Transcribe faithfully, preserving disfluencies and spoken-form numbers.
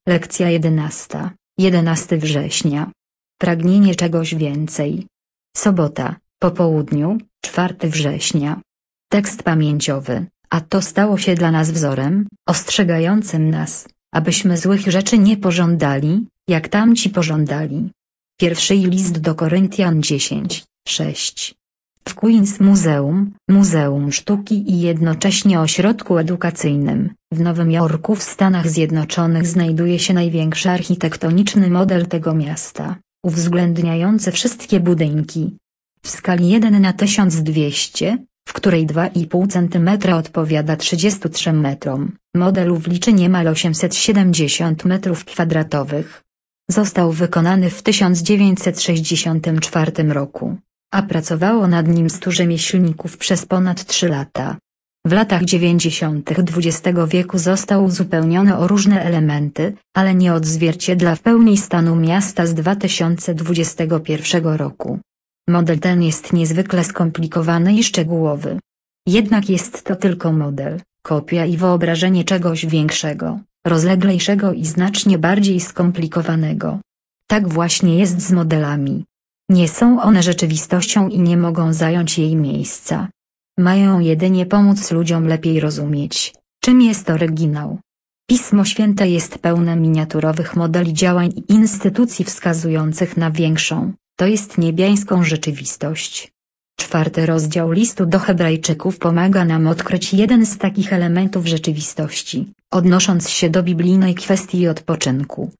Lekcja jedenasta. jedenastego września. Pragnienie czegoś więcej. Sobota, po południu, czwartego września. Tekst pamięciowy, a to stało się dla nas wzorem, ostrzegającym nas, abyśmy złych rzeczy nie pożądali, jak tamci pożądali. Pierwszy list do Koryntian dziesięć, sześć. W Queens Muzeum, Muzeum Sztuki i jednocześnie ośrodku edukacyjnym, w Nowym Jorku w Stanach Zjednoczonych znajduje się największy architektoniczny model tego miasta, uwzględniający wszystkie budynki. W skali jeden na tysiąc dwieście, w której dwa i pół centymetra odpowiada trzydziestu trzem metrom, model ów liczy niemal osiemset siedemdziesiąt metrów kwadratowych. Został wykonany w tysiąc dziewięćset sześćdziesiątym czwartym roku, a pracowało nad nim stu rzemieślników przez ponad trzy lata. W latach dziewięćdziesiątych dwudziestego wieku został uzupełniony o różne elementy, ale nie odzwierciedla w pełni stanu miasta z dwa tysiące dwudziestego pierwszego roku. Model ten jest niezwykle skomplikowany i szczegółowy. Jednak jest to tylko model, kopia i wyobrażenie czegoś większego, rozleglejszego i znacznie bardziej skomplikowanego. Tak właśnie jest z modelami. Nie są one rzeczywistością i nie mogą zająć jej miejsca. Mają jedynie pomóc ludziom lepiej rozumieć, czym jest oryginał. Pismo Święte jest pełne miniaturowych modeli działań i instytucji wskazujących na większą, to jest niebiańską rzeczywistość. Czwarty rozdział listu do Hebrajczyków pomaga nam odkryć jeden z takich elementów rzeczywistości, odnosząc się do biblijnej kwestii odpoczynku.